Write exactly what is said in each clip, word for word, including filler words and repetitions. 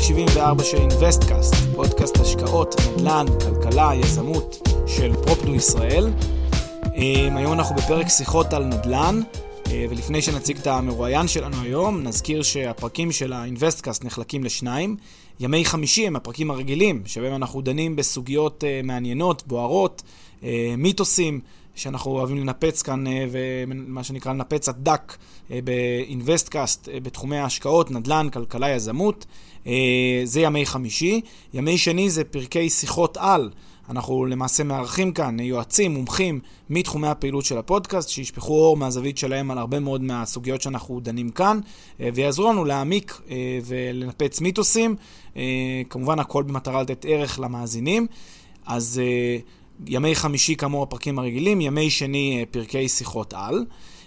שבעים וארבע של אינבסטקאסט, פודקאסט השקעות, נדל"ן, כלכלה, יזמות של פרופדו ישראל. היום אנחנו בפרק שיחות על נדל"ן, ולפני שנציג את המרואיין שלנו היום, נזכיר שהפרקים של האינבסטקאסט נחלקים לשניים. ימי חמישי הם הפרקים הרגילים, שבהם אנחנו דנים בסוגיות מעניינות, בוערות, מיתוסים, שאנחנו אוהבים לנפץ כאן, ומה שנקרא לנפץ הדק באינבסטקאסט, בתחומי ההשקעות, נדל"ן, כלכלה, יזמות. זה ימי חמישי. ימי שני זה פרקי שיחות על. אנחנו למעשה מארחים כאן יועצים, מומחים מתחומי הפעילות של הפודקאסט, שישפכו אור מהזווית שלהם על הרבה מאוד מהסוגיות שאנחנו דנים כאן, ויעזרו לנו להעמיק ולנפץ מיתוסים. כמובן הכל במטרה לתת ערך למאזינים. אז ימי חמישי כאמור הפרקים הרגילים, ימי שני פרקי שיחות על.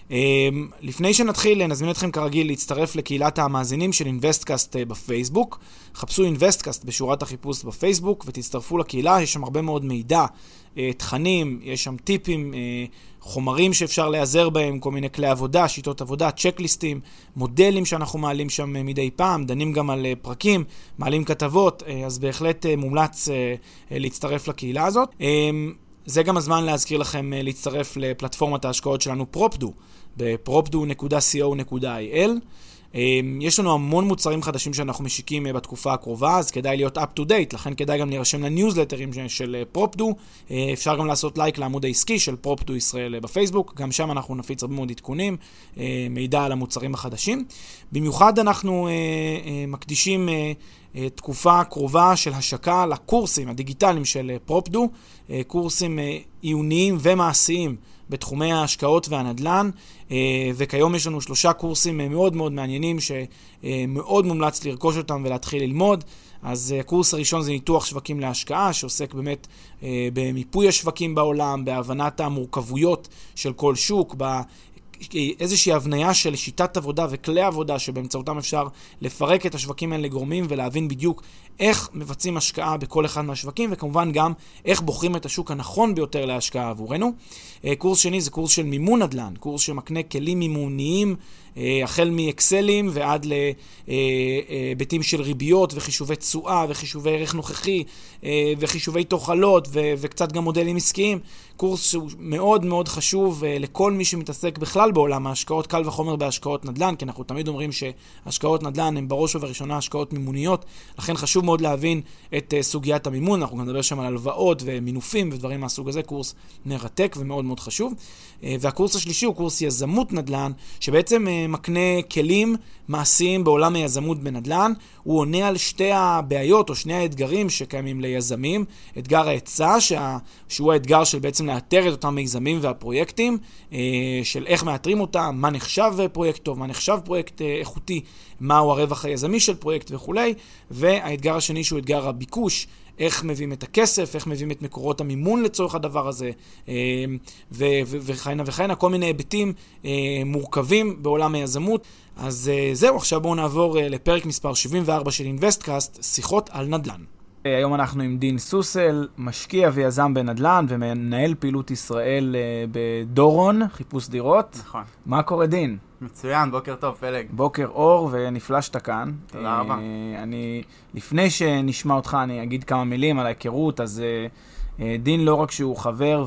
לפני שנתחיל, נזמין אתכם כרגיל להצטרף לקהילת המאזינים של אינבסטקאסט בפייסבוק. חפשו אינבסטקאסט בשורת החיפוש בפייסבוק ותצטרפו לקהילה, יש שם הרבה מאוד מידע, תכנים, יש שם טיפים, חומרים שאפשר להיעזר בהם, כל מיני כלי עבודה, שיטות עבודה, צ'קליסטים, מודלים שאנחנו מעלים שם מדי פעם, דנים גם על פרקים, מעלים כתבות, אז בהחלט מומלץ להצטרף לקהילה הזאת. זה גם הזמן להזכיר לכם להצטרף לפלטפורמת ההשקעות שלנו פרופדו, ב-פרופדו נקודה סי או נקודה איי אל. יש לנו המון מוצרים חדשים שאנחנו משיקים בתקופה הקרובה, אז כדאי להיות up to date, לכן כדאי גם להירשם לניוזלטרים של פרופדו. אפשר גם לעשות לייק לעמוד העסקי של פרופדו ישראל בפייסבוק, גם שם אנחנו נפיץ הרבה מאוד עדכונים, מידע על המוצרים החדשים. במיוחד אנחנו מקדישים תקופה קרובה של השקה לקורסים הדיגיטליים של פרופדו, קורסים עיוניים ומעשיים בתחומי ההשקעות והנדל"ן, וכיום יש לנו שלושה קורסים מאוד מאוד מעניינים שמאוד מומלץ לרכוש אותם ולהתחיל ללמוד. אז הקורס הראשון זה ניתוח שווקים להשקעה, שעוסק באמת במיפוי השווקים בעולם, בהבנת המורכבויות של כל שוק, איזושהי הבניה של שיטת עבודה וכלי עבודה שבאמצעותם אפשר לפרק את השווקים האלה לגורמים ולהבין בדיוק איך מבצעים השקעה בכל אחד מהשווקים, וכמובן גם איך בוחרים את השוק הנכון ביותר להשקעה עבורנו. קורס שני זה קורס של מימון נדל"ן, קורס שמקנה כלים מימוניים, החל מאקסלים ועד להיבטים של ריביות וחישובי תשואה וחישובי ערך נוכחי וחישובי תוחלות וקצת גם מודלים עסקיים. קורס שהוא מאוד מאוד חשוב לכל מי שמתעסק בכלל בעולם ההשקעות, קל וחומר בהשקעות נדל"ן, כי אנחנו תמיד אומרים שהשקעות נדל"ן הן בראש ובראשונה השקעות מימוניות, לכן חשוב מאוד להבין את סוגיית המימון. אנחנו גם נדבר שם על הלוואות ומינופים ודברים מהסוג הזה, קורס מרתק ומאוד מאוד חשוב. והקורס השלישי הוא קורס יזמות נדל"ן, שבעצם מקנה כלים מעשיים בעולם היזמות בנדל"ן. הוא עונה על שתי הבעיות או שני האתגרים שקיימים ליזמים. אתגר ההיצע, שהוא האתגר של בעצם לאתר את אותם מיזמים והפרויקטים, של איך מאתרים אותם, מה נחשב פרויקט טוב, מה נחשב פרויקט איכותי, מהו הרווח היזמי של פרויקט וכו'. והאתגר השני שהוא אתגר הביקוש, איך מביאים את הכסף, איך מביאים את מקורות המימון לצורך הדבר הזה, וכהנה וכהנה, כל מיני היבטים מורכבים בעולם היזמות. אז זהו, עכשיו בואו נעבור לפרק מספר שבעים וארבע של אינבסטקאסט, שיחות על נדל"ן. היום אנחנו עם דין סוסל, משקיע ויזם בנדל"ן ומנהל פעילות ישראל בדורון, חיפוש דירות. נכון. מה קורה דין? מצוין, בוקר טוב פלג. בוקר אור ונפלא שאתה כאן. תודה רבה. אני, לפני שנשמע אותך אני אגיד כמה מילים על ההיכרות. אז דין לא רק שהוא חבר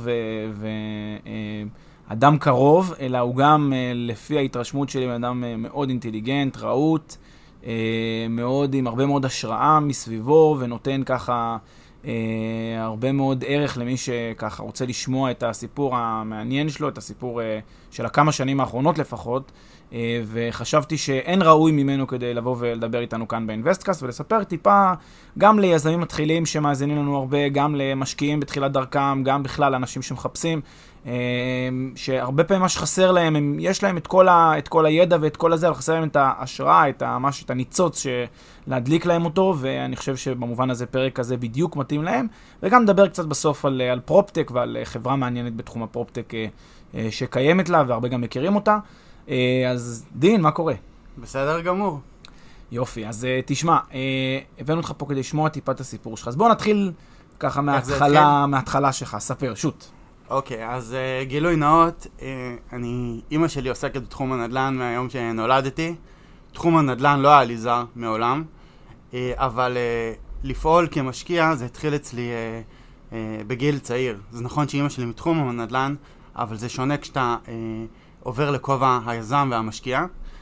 ואדם קרוב, אלא הוא גם לפי ההתרשמות שלי אדם מאוד אינטליגנט, רהוט, מאוד עם הרבה מאוד השראה מסביבו, ונותן ככה הרבה מאוד ערך למי שככה רוצה לשמוע את הסיפור המעניין שלו, את הסיפור של הכמה שנים האחרונות לפחות, וחשבתי שאין ראוי ממנו כדי לבוא ולדבר איתנו כאן באינבסטקאסט ולספר טיפה גם ליזמים מתחילים שמאזינים לנו הרבה, גם למשקיעים בתחילת דרכם, גם בכלל לאנשים שמחפשים, שהרבה פעמים מה שחסר להם, הם, יש להם את כל, ה, את כל הידע ואת כל הזה, אבל חסר להם את ההשראה, את, המש, את הניצוץ להדליק להם אותו, ואני חושב שבמובן הזה פרק הזה בדיוק מתאים להם, וגם נדבר קצת בסוף על, על פרופטק ועל חברה מעניינת בתחום הפרופטק שקיימת לה, והרבה גם מכירים אותה. אז דין, מה קורה? בסדר גמור. יופי, אז תשמע, הבאנו אותך פה כדי לשמוע טיפה את הסיפור שלך, אז בוא נתחיל ככה מההתחלה, מההתחלה שלך, ספר, שוט. אוקיי, אז uh, גילוי נאות, uh, אני, אמא שלי עוסקת בתחום הנדל"ן מהיום שנולדתי. תחום הנדל"ן לא היה לי זר מעולם. אבל לפעול כמשקיע זה התחיל אצלי בגיל צעיר. זה נכון שאמא שלי מתחום הנדל"ן, אבל זה שונה כשאתה עובר לכובע היזם והמשקיע.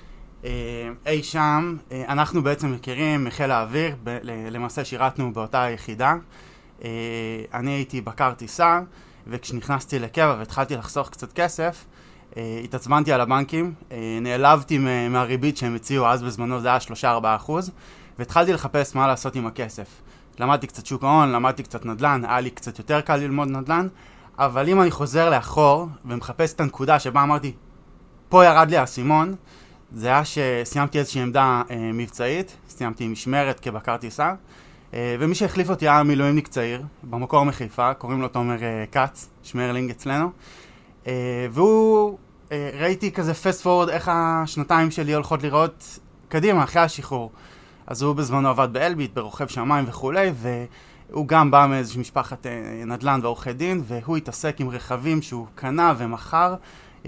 אי שם, אנחנו בעצם מכירים מחיל האוויר, למעשה שירתנו באותה יחידה. אני הייתי בקר טיסה, וכשנכנסתי לקבע והתחלתי לחסוך קצת כסף, התעצבנתי על הבנקים, נעלבתי מהריבית שהם הציעו, אז בזמנו זה היה שלושה עד ארבעה אחוז, והתחלתי לחפש מה לעשות עם הכסף. למדתי קצת שוק ההון, למדתי קצת נדל"ן, היה לי קצת יותר קל ללמוד נדל"ן, אבל אם אני חוזר לאחור ומחפש את הנקודה שבה אמרתי, פה ירד לי האסימון, זה היה שסיימתי איזושהי עמדה אה, מבצעית, סיימתי משמרת כבקר טיסה, אה, ומי שהחליף אותי היה מילואימניק צעיר, במקור מחיפה, קוראים לו תומר אה, קץ, שמרלינג אצלנו, אה, והוא, אה, ראיתי כזה פסט פורד איך השנתיים שלי הולכות לראות קדימה, אחרי השחרור. אז הוא בזמנו עבד באלביט, ברוכב שמיים וכולי, והוא גם בא מאיזושהי משפחת אה, נדל"ן ועורכי דין, והוא התעסק עם רכבים שהוא קנה ומכר,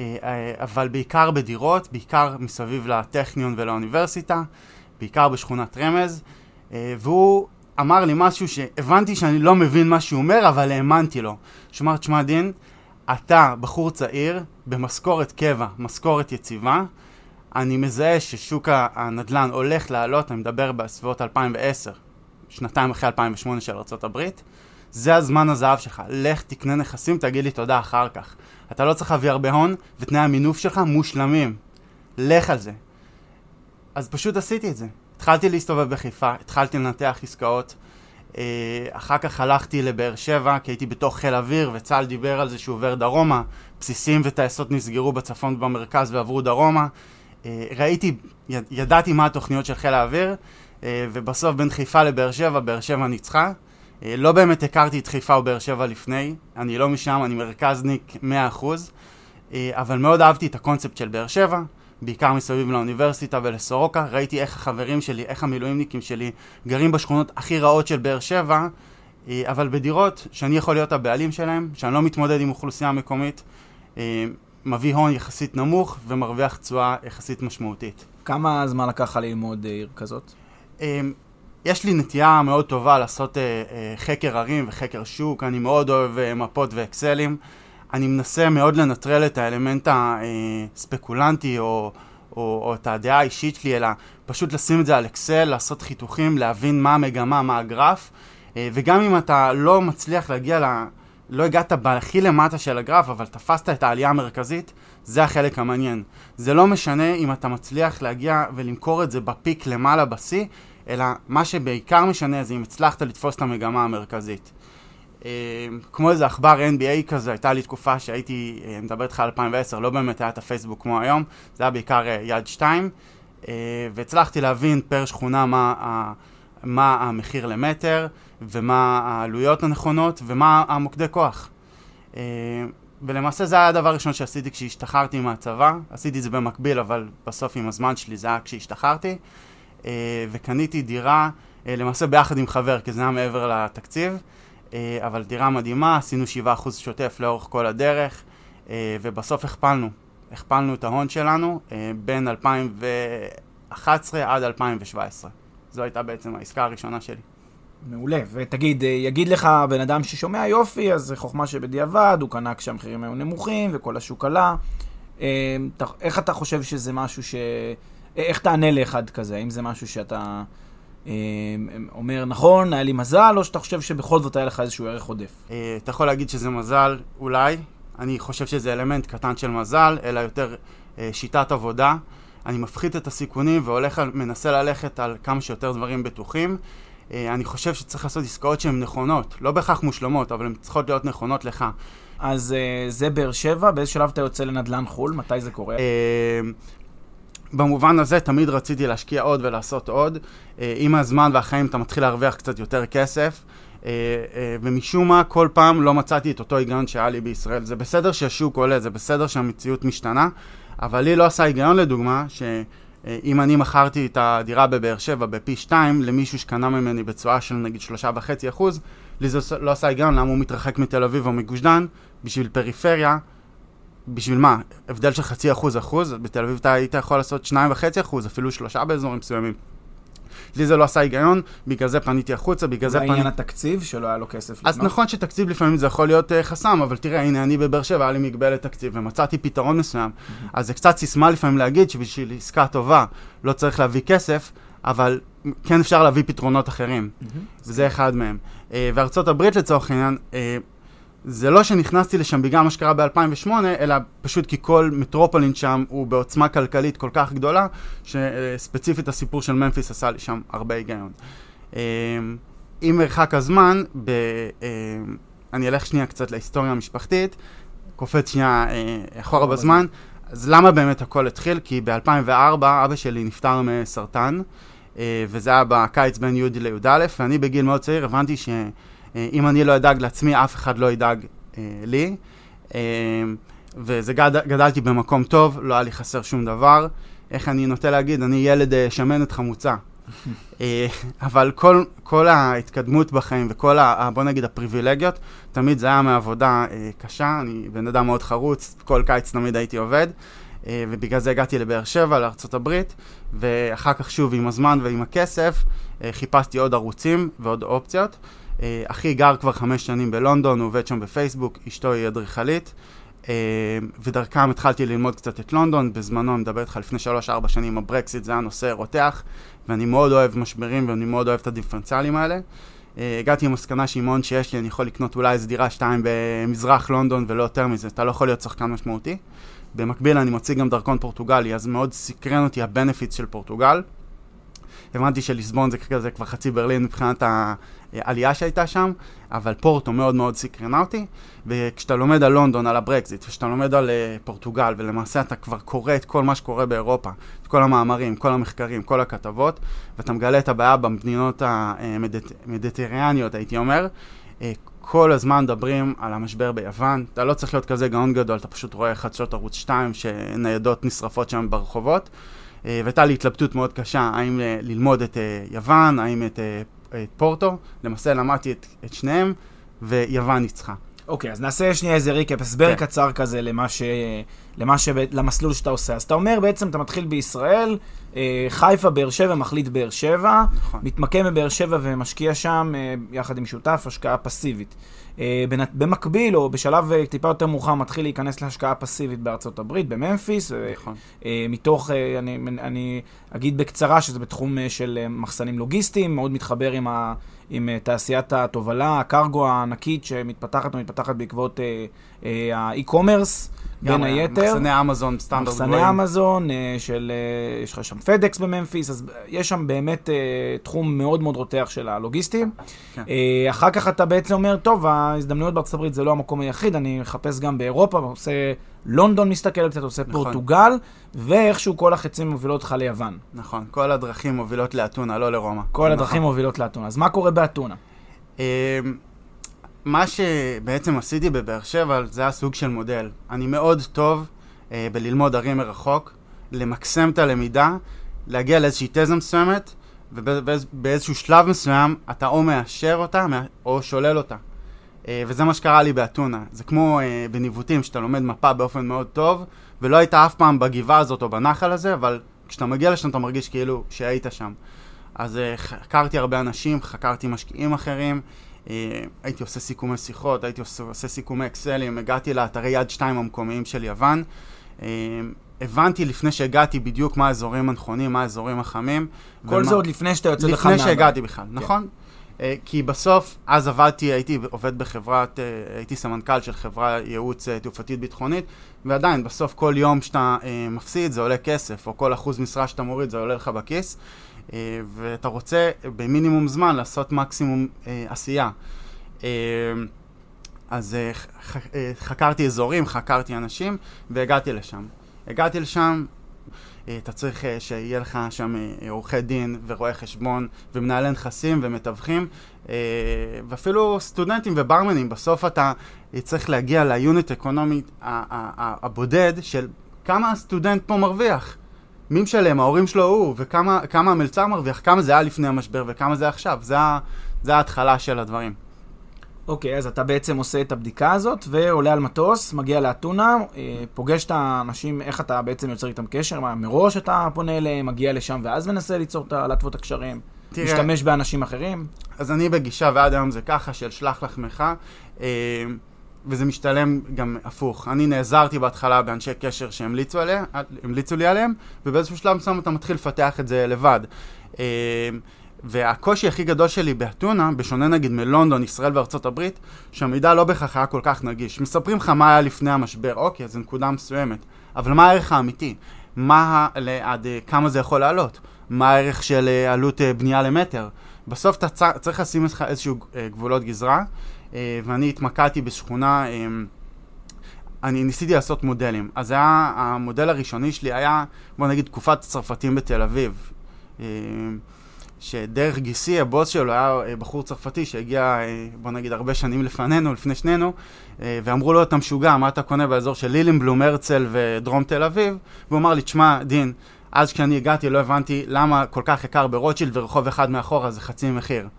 אבל בעיקר בדירות, בעיקר מסביב לטכניון ולאוניברסיטה, בעיקר בשכונת רמז, והוא אמר לי משהו שהבנתי שאני לא מבין מה שהוא אומר, אבל האמנתי לו. שאומר, תשמע דין, אתה בחור צעיר במשכורת קבע, משכורת יציבה, אני מזהה ששוק הנדל"ן הולך לעלות, אני מדבר בסביבות אלפיים ועשר, שנתיים אחרי אלפיים ושמונה של ארצות הברית, זה הזמן הזהב שלך, לך תקנה נכסים, תגיד לי תודה אחר כך. אתה לא צריך להביא הרבה הון, ותנאי המינוף שלך מושלמים. לך על זה. אז פשוט עשיתי את זה. התחלתי להסתובב בחיפה, התחלתי לנתח עסקאות, אחר כך הלכתי לבאר שבע, כי הייתי בתוך חיל אוויר, וצה"ל דיבר על זה שהוא עובר דרומה, בסיסים וטייסות נסגרו בצפון ובמרכז ועברו דרומה. ראיתי, ידעתי מה התוכניות של חיל האוויר, ובסוף בין חיפה לבאר שבע, באר שבע ניצחה. לא באמת הכרתי את חיפה ובאר שבע לפני, אני לא משם, אני מרכזניק מאה אחוז, אבל מאוד אהבתי את הקונספט של באר שבע, בעיקר מסביב לאוניברסיטה ולסורוקה, ראיתי איך החברים שלי, איך המילואימניקים שלי גרים בשכונות הכי רעות של באר שבע, אבל בדירות שאני יכול להיות הבעלים שלהם, שאני לא מתמודד עם אוכלוסייה מקומית, מביא הון יחסית נמוך ומרוויח תשואה יחסית משמעותית. כמה זמן לקח ללמוד עיר כזאת? יש לי נטייה מאוד טובה לעשות אה, אה, חקר ערים וחקר שוק, אני מאוד אוהב אה, מפות ואקסלים. אני מנסה מאוד לנטרל את האלמנט הספקולנטי או, או, או את הדעה האישית שלי, אלא פשוט לשים את זה על אקסל, לעשות חיתוכים, להבין מה המגמה, מה הגרף, אה, וגם אם אתה לא מצליח להגיע, ל... לא הגעת בהכי למטה של הגרף, אבל תפסת את העלייה המרכזית, זה החלק המעניין. זה לא משנה אם אתה מצליח להגיע ולמכור את זה בפיק למעלה בסי, אלא מה שבעיקר משנה זה אם הצלחת לתפוס את המגמה המרכזית. כמו איזה אכבר אן בי איי כזה, הייתה לי תקופה שהייתי, מדבר איתך על אלפיים ועשר, לא באמת היה את הפייסבוק כמו היום, זה היה בעיקר יד שתיים, והצלחתי להבין פר שכונה מה, מה המחיר למטר, ומה העלויות הנכונות, ומה המוקדי כוח. ולמעשה זה היה הדבר הראשון שעשיתי כשהשתחררתי מהצבא, עשיתי את זה במקביל, אבל בסוף עם הזמן שלי זה היה כשהשתחררתי, וקניתי דירה, למעשה ביחד עם חבר, כי זה היה מעבר לתקציב, אבל דירה מדהימה, עשינו שבעה אחוז שוטף לאורך כל הדרך, ובסוף הכפלנו, הכפלנו את ההון שלנו בין אלפיים ואחת עשרה עד אלפיים ושבע עשרה. זו הייתה בעצם העסקה הראשונה שלי. מעולה, ותגיד, יגיד לך בן אדם ששומע יופי, אז זה חוכמה שבדיעבד, הוא קנה כשהמחירים היו נמוכים וכל השוק עלה. איך אתה חושב שזה משהו ש... איך תענה לאחד כזה? האם זה משהו שאתה אומר, נכון, היה לי מזל, או שאתה חושב שבכל זאת היה לך איזשהו ערך עודף? אתה יכול להגיד שזה מזל, אולי. אני חושב שזה אלמנט קטן של מזל, אלא יותר שיטת עבודה. אני מפחית את הסיכונים והולך, מנסה ללכת על כמה שיותר דברים בטוחים. אני חושב שצריך לעשות עסקאות שהן נכונות, לא בהכרח מושלמות, אבל הן צריכות להיות נכונות לך. אז זה באר שבע, באיזה שלב אתה יוצא לנדל"ן חול? מתי זה קורה? במובן הזה תמיד רציתי להשקיע עוד ולעשות עוד. עם הזמן והחיים אתה מתחיל להרוויח קצת יותר כסף, ומשום מה כל פעם לא מצאתי את אותו היגיון שהיה לי בישראל. זה בסדר שהשוק עולה, זה בסדר שהמציאות משתנה, אבל לי לא עשה היגיון לדוגמה, שאם אני מכרתי את הדירה בבאר שבע בפי שתיים למישהו שקנה ממני בצועה של נגיד שלושה וחצי אחוז, לי זה לא עשה היגיון, למה הוא מתרחק מתל אביב או מגוש דן, בשביל פריפריה, בשביל מה? הבדל של חצי אחוז אחוז, בתל אביב אתה היית יכול לעשות שניים וחצי אחוז, אפילו שלושה באזורים מסוימים. לי זה לא עשה היגיון, בגלל זה פניתי החוצה, בגלל זה פניתי... העניין התקציב שלא היה לו כסף לקנות. אז נכון שתקציב לפעמים זה יכול להיות uh, חסם, אבל תראה, הנה אני בבאר שבע, היה לי מגבלת תקציב, ומצאתי פתרון מסוים. Mm-hmm. אז זה קצת סיסמה לפעמים להגיד שבשביל עסקה טובה לא צריך להביא כסף, אבל כן אפשר להביא פתרונות אחרים. Mm-hmm. וזה אחד מהם. Uh, וארצות הברית לצורך העניין, uh, זה לא שנכנסתי לשם בגלל מה שקרה ב-אלפיים ושמונה, אלא פשוט כי כל מטרופולין שם הוא בעוצמה כלכלית כל כך גדולה, שספציפית הסיפור של ממפיס עשה לי שם הרבה היגיון. עם מרחק הזמן, ב... אני אלך שנייה קצת להיסטוריה המשפחתית, קופץ שנייה אחורה בזמן, אז למה באמת הכל התחיל? כי ב-אלפיים וארבע אבא שלי נפטר מסרטן, וזה היה בקיץ בין י' לי"א, ואני בגיל מאוד צעיר הבנתי ש... אם אני לא אדאג לעצמי, אף אחד לא ידאג אה, לי. אה, וזה גד, גדלתי במקום טוב, לא היה לי חסר שום דבר. איך אני נוטה להגיד? אני ילד אה, שמנת חמוצה. אה, אבל כל, כל ההתקדמות בחיים וכל, ה, בוא נגיד, הפריבילגיות, תמיד זה היה מעבודה אה, קשה. אני בן אדם מאוד חרוץ, כל קיץ תמיד הייתי עובד. אה, ובגלל זה הגעתי לבאר שבע, לארצות הברית. ואחר כך שוב עם הזמן ועם הכסף, אה, חיפשתי עוד ערוצים ועוד אופציות. Uh, אחי גר כבר חמש שנים בלונדון, הוא עובד שם בפייסבוק, אשתו היא אדריכלית, uh, ודרכם התחלתי ללמוד קצת את לונדון, בזמנו אני מדבר איתך לפני שלוש ארבע שנים, הברקסיט זה היה נושא רותח, ואני מאוד אוהב משברים ואני מאוד אוהב את הדיפרנציאלים האלה. Uh, הגעתי עם מסקנה שאימון שיש לי, אני יכול לקנות אולי איזו דירה שתיים במזרח לונדון ולא יותר מזה, אתה לא יכול להיות שחקן משמעותי. במקביל אני מוציא גם דרכון פורטוגלי, אז מאוד סקרן אותי הבנפיץ של פורטוגל. הבנתי שליסבון זה כזה כבר חצי ברלין מבחינת העלייה שהייתה שם, אבל פורטו מאוד מאוד סקרנה אותי, וכשאתה לומד על לונדון, על הברקזיט, וכשאתה לומד על פורטוגל, ולמעשה אתה כבר קורא את כל מה שקורה באירופה, את כל המאמרים, כל המחקרים, כל הכתבות, ואתה מגלה את הבעיה במדינות המדיטריאניות, הייתי אומר, כל הזמן מדברים על המשבר ביוון, אתה לא צריך להיות כזה גאון גדול, אתה פשוט רואה חדשות ערוץ שתיים שניידות נשרפות שם ברחובות, והייתה לי התלבטות מאוד קשה, האם ללמוד את יוון, האם את, את פורטו, למעשה למדתי את, את שניהם, ויוון ניצחה. אוקיי, אז נעשה שנייה איזה ריקאפ, הסבר קצר כזה למה ש... למה ש... למסלול שאתה עושה. אז אתה אומר בעצם, אתה מתחיל בישראל, חיפה, באר שבע, מחליט באר שבע, נכון. מתמקם בבאר שבע ומשקיע שם, יחד עם שותף, השקעה פסיבית. במקביל, או בשלב טיפה יותר מאוחר, מתחיל להיכנס להשקעה פסיבית בארצות הברית, בממפיס, נכון. מתוך, אני, אני אגיד בקצרה, שזה בתחום של מחסנים לוגיסטיים, מאוד מתחבר עם ה... עם uh, תעשיית התובלה, הקרגו הענקית שמתפתחת ומתפתחת בעקבות uh, uh, האי-קומרס, בין היתר. מחסני אמזון, סטנדרט גבוהים. מחסני אמזון, uh, של, uh, יש לך שם פדקס בממפיס, אז יש שם באמת uh, תחום מאוד מאוד רותח של הלוגיסטים. כן. Uh, אחר כך אתה בעצם אומר, טוב, ההזדמנויות בארצות הברית זה לא המקום היחיד, אני מחפש גם באירופה, עושה לונדון מסתכל קצת, עושה נכון. פורטוגל, ואיכשהו כל החצים מובילות לך ליוון. נכון, כל הדרכים מובילות לאתונה, לא לרומא. כל נכון. הדרכים מובילות לאתונה. אז מה קורה באתונה? מה שבעצם עשיתי בבאר שבע, זה היה סוג של מודל. אני מאוד טוב בללמוד ערים מרחוק, למקסם את הלמידה, להגיע לאיזושהי תזה מסוימת, ובאיזשהו שלב מסוים אתה או מאשר אותה או שולל אותה. וזה מה שקרה לי באתונה. זה כמו בניווטים, שאתה לומד מפה באופן מאוד טוב, ולא היית אף פעם בגבעה הזאת או בנחל הזה, אבל כשאתה מגיע לשם אתה מרגיש כאילו שהיית שם. אז חקרתי הרבה אנשים, חקרתי משקיעים אחרים, הייתי עושה סיכומי שיחות, הייתי עושה, עושה סיכומי אקסלים, הגעתי לאתרי יד שתיים המקומיים של יוון, הבנתי לפני שהגעתי בדיוק מה האזורים הנכונים, מה האזורים החמים. כל ומה... זה עוד לפני שאתה יוצא לך לפני שהגעתי בכלל, כן. נכון? כי בסוף, אז עבדתי, הייתי עובד בחברת, הייתי סמנכ"ל של חברה ייעוץ תעופתית ביטחונית, ועדיין, בסוף כל יום שאתה מפסיד זה עולה כסף, או כל אחוז משרה שאתה מוריד זה עולה לך בכיס, ואתה רוצה במינימום זמן לעשות מקסימום עשייה. אז חקרתי אזורים, חקרתי אנשים, והגעתי לשם. הגעתי לשם, אתה צריך שיהיה לך שם עורכי דין ורואי חשבון ומנהלי נכסים ומתווכים, ואפילו סטודנטים וברמנים. בסוף אתה צריך להגיע ליוניט אקונומי הבודד של כמה הסטודנט פה מרוויח. מי משלם, ההורים שלו הוא, וכמה כמה המלצר מרוויח, כמה זה היה לפני המשבר וכמה זה עכשיו. זה, זה ההתחלה של הדברים. אוקיי, אז אתה בעצם עושה את הבדיקה הזאת, ועולה על מטוס, מגיע לאתונה, פוגש את האנשים, איך אתה בעצם יוצר איתם קשר, מה, מראש אתה פונה אליהם, מגיע לשם, ואז מנסה ליצור את הלטבות הקשרים, משתמש באנשים אחרים? אז אני בגישה, ועד היום זה ככה, של שלח לחמך, וזה משתלם גם הפוך. אני נעזרתי בהתחלה באנשי קשר שהמליצו עליה, המליצו לי עליהם, ובאיזשהו שלב מסוים אתה מתחיל לפתח את זה לבד. והקושי הכי גדול שלי באתונה, בשונה נגיד מלונדון, ישראל וארצות הברית, שהמידע לא בכך היה כל כך נגיש. מספרים לך מה היה לפני המשבר, אוקיי, זו נקודה מסוימת, אבל מה הערך האמיתי? מה, עד כמה זה יכול לעלות? מה הערך של עלות בנייה למטר? בסוף אתה צריך לשים לך איזשהו גבולות גזרה, ואני התמקדתי בשכונה, אני ניסיתי לעשות מודלים. אז היה, המודל הראשוני שלי היה, בוא נגיד, תקופת צרפתים בתל אביב. שדרך גיסי, הבוס שלו היה בחור צרפתי שהגיע, בוא נגיד, הרבה שנים לפנינו, לפני שנינו, ואמרו לו, אתה משוגע, מה אתה קונה באזור של לילינבלום, הרצל ודרום תל אביב? והוא אמר לי, תשמע, דין, אז כשאני הגעתי לא הבנתי למה כל כך יקר ברוטשילד ורחוב אחד מאחורה זה חצי מחיר.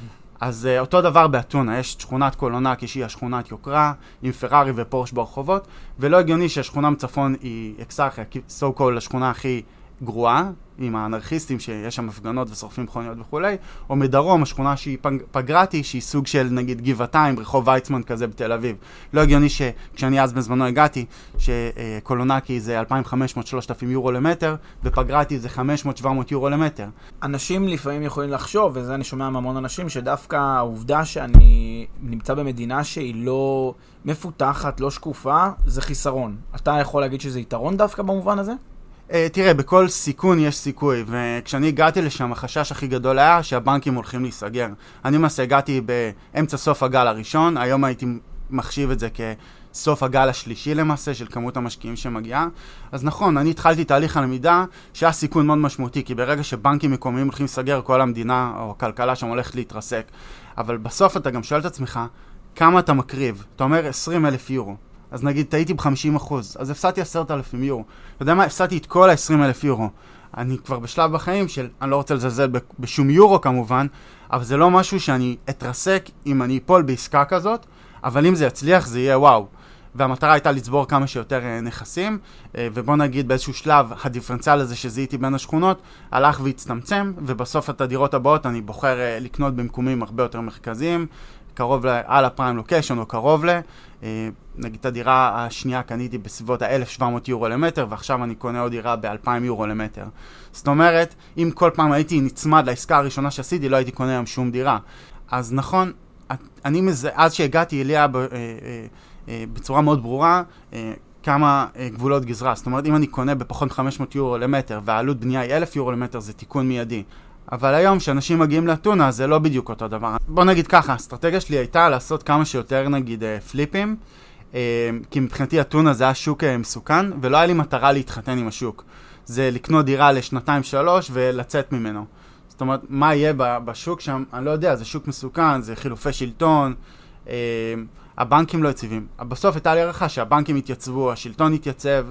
אז uh, אותו דבר באתונה, יש שכונת קולונק, שהיא השכונת יוקרה, עם פרארי ופורש ברחובות, ולא הגיוני שהשכונה מצפון היא אקסרכיה, so called השכונה הכי גרועה, עם האנרכיסטים שיש שם הפגנות ושורפים מכוניות וכולי, או מדרום, השכונה שהיא פגרתי, שהיא סוג של נגיד גבעתיים, רחוב ויצמן כזה בתל אביב. לא הגיוני שכשאני אז בזמנו הגעתי, שקולונקי זה אלפיים וחמש מאות שלושת אלפים יורו למטר, ופגרתי זה חמש מאות שבע מאות יורו למטר. אנשים לפעמים יכולים לחשוב, וזה אני שומע מהמון אנשים, שדווקא העובדה שאני נמצא במדינה שהיא לא מפותחת, לא שקופה, זה חיסרון. אתה יכול להגיד שזה יתרון דווקא במובן הזה? Uh, תראה, בכל סיכון יש סיכוי, וכשאני הגעתי לשם, החשש הכי גדול היה שהבנקים הולכים להיסגר. אני למעשה הגעתי באמצע סוף הגל הראשון, היום הייתי מחשיב את זה כסוף הגל השלישי למעשה, של כמות המשקיעים שמגיעה. אז נכון, אני התחלתי תהליך הלמידה שהיה סיכון מאוד משמעותי, כי ברגע שבנקים מקומיים הולכים להיסגר, כל המדינה או הכלכלה שם הולכת להתרסק. אבל בסוף אתה גם שואל את עצמך, כמה אתה מקריב? אתה אומר עשרים אלף יורו. אז נגיד, טעיתי ב-חמישים אחוז, אז הפסדתי עשרת אלפים יורו. אתה יודע מה? הפסדתי את כל ה-עשרים אלף יורו. אני כבר בשלב בחיים של, אני לא רוצה לזלזל בשום יורו כמובן, אבל זה לא משהו שאני אתרסק אם אני אפול בעסקה כזאת, אבל אם זה יצליח זה יהיה וואו. והמטרה הייתה לצבור כמה שיותר נכסים, ובוא נגיד באיזשהו שלב, הדיפרנציאל הזה שזיהיתי בין השכונות, הלך והצטמצם, ובסוף את הדירות הבאות אני בוחר לקנות במקומים הרבה יותר מרכזיים, קרוב על הפריים לוקיישן או קרוב ל... נגיד את הדירה השנייה קניתי בסביבות ה-אלף ושבע מאות יורו למטר, ועכשיו אני קונה עוד דירה ב-אלפיים יורו למטר. זאת אומרת, אם כל פעם הייתי נצמד לעסקה הראשונה שעשיתי, לא הייתי קונה היום שום דירה. אז נכון, אני מזה, אז שהגעתי אליה ב, אה, אה, בצורה מאוד ברורה, אה, כמה אה, גבולות גזרה. זאת אומרת, אם אני קונה בפחות חמש מאות יורו למטר, והעלות בנייה היא אלף יורו למטר, זה תיקון מיידי. אבל היום, כשאנשים מגיעים לאתונה, זה לא בדיוק אותו דבר. בוא נגיד ככה, האסטרטגיה שלי הייתה לעשות כמה שיותר, נגיד, פליפים, כי מבחינתי אתונה זה היה שוק מסוכן, ולא היה לי מטרה להתחתן עם השוק. זה לקנות דירה לשנתיים שלוש ולצאת ממנו. זאת אומרת, מה יהיה בשוק שם? אני לא יודע, זה שוק מסוכן, זה חילופי שלטון, הבנקים לא יציבים. בסוף הייתה לי הערכה שהבנקים יתייצבו, השלטון יתייצב,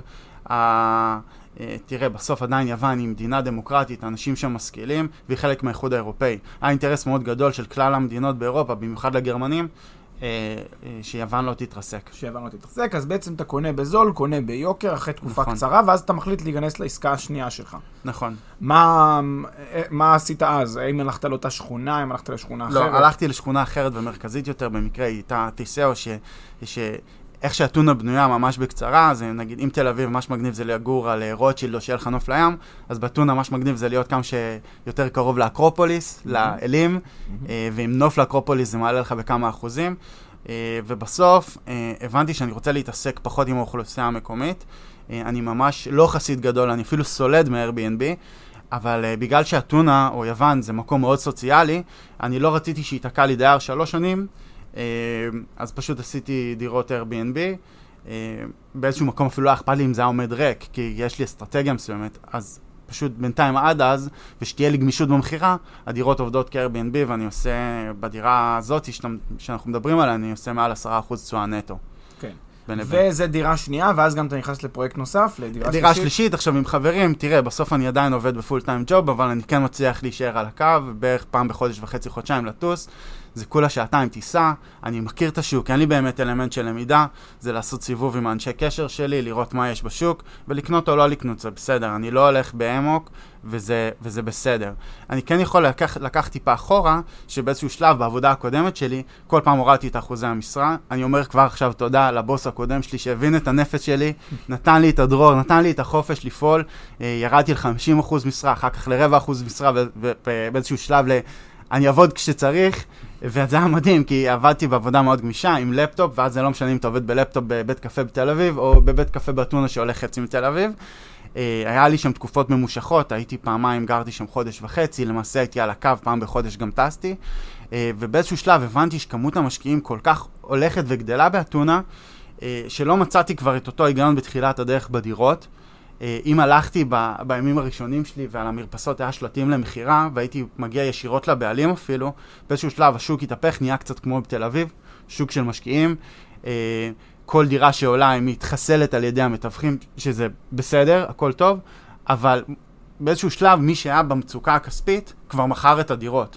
תראה, בסוף עדיין יוון היא מדינה דמוקרטית, אנשים שם משכילים, והיא חלק מהאיחוד האירופאי. היה אינטרס מאוד גדול של כלל המדינות באירופה, במיוחד לגרמנים, שיוון לא תתרסק. שיוון לא תתרסק, אז בעצם אתה קונה בזול, קונה ביוקר, אחרי תקופה נכון. קצרה, ואז אתה מחליט להיכנס לעסקה השנייה שלך. נכון. מה, מה עשית אז? האם הלכת לאותה שכונה, האם הלכת לשכונה אחרת? לא, הלכתי לשכונה אחרת ומרכזית יותר, במקרה הייתה טיסאו, ש... ש... איך שאתונה בנויה ממש בקצרה, זה נגיד, אם תל אביב ממש מגניב זה לגור על רוטשילד או שיהיה לך נוף לים, אז באתונה ממש מגניב זה להיות כמה שיותר קרוב לאקרופוליס, לאלים, ועם נוף לאקרופוליס זה מעלה לך בכמה אחוזים, ובסוף הבנתי שאני רוצה להתעסק פחות עם האוכלוסייה המקומית, אני ממש לא חסיד גדול, אני אפילו סולד מ-Airbnb, אבל בגלל שאתונה או יוון זה מקום מאוד סוציאלי, אני לא רציתי שיתקע לי דייר שלוש שנים, אז פשוט עשיתי דירות Airbnb, באיזשהו מקום אפילו לא אכפת לי אם זה עומד ריק, כי יש לי אסטרטגיה מסוימת, אז פשוט בינתיים עד אז, ושתהיה לי גמישות במחירה, הדירות עובדות כ-Airbnb, ואני עושה בדירה הזאת שאנחנו מדברים עליה, אני עושה מעל עשרה אחוז תשואה נטו. כן. וזה דירה שנייה, ואז גם אתה נכנס לפרויקט נוסף, לדירה שלישית. דירה שלישית, עכשיו עם חברים, תראה, בסוף אני עדיין עובד בפול טיים ג'וב, אבל אני כן מצליח להישאר על הקו, בערך פעם בחודש וחצי, חודשיים לטוס. זה כולה שעתיים טיסה, אני מכיר את השוק, אין לי באמת אלמנט של למידה, זה לעשות סיבוב עם האנשי קשר שלי, לראות מה יש בשוק, ולקנות או לא לקנות, זה בסדר, אני לא הולך באמוק, וזה, וזה בסדר. אני כן יכול לקח, לקח טיפה אחורה, שבאיזשהו שלב בעבודה הקודמת שלי, כל פעם הורדתי את אחוזי המשרה, אני אומר כבר עכשיו תודה לבוס הקודם שלי, שהבין את הנפש שלי, נתן לי את הדרור, נתן לי את החופש לפעול, ירדתי ל-חמישים אחוז משרה, אחר כך לרבע אחוז משרה, ובאיזשהו שלב ל... אני אעבוד כשצריך, וזה היה מדהים, כי עבדתי בעבודה מאוד גמישה עם לפטופ, ואז זה לא משנה אם אתה עובד בלפטופ בבית קפה בתל אביב, או בבית קפה באתונה שהולך חצי מתל אביב. היה לי שם תקופות ממושכות, הייתי פעמיים, גרתי שם חודש וחצי, למעשה הייתי על הקו, פעם בחודש גם טסתי, ובאיזשהו שלב הבנתי שכמות המשקיעים כל כך הולכת וגדלה באתונה, שלא מצאתי כבר את אותו היגיון בתחילת הדרך בדירות. אם הלכתי ב, בימים הראשונים שלי ועל המרפסות היה שלטים למחירה, והייתי מגיע ישירות לבעלים אפילו, באיזשהו שלב השוק התהפך, נהיה קצת כמו בתל אביב, שוק של משקיעים, כל דירה שעולה היא מתחסלת על ידי המתווכים, שזה בסדר, הכל טוב, אבל באיזשהו שלב מי שהיה במצוקה הכספית כבר מכר את הדירות,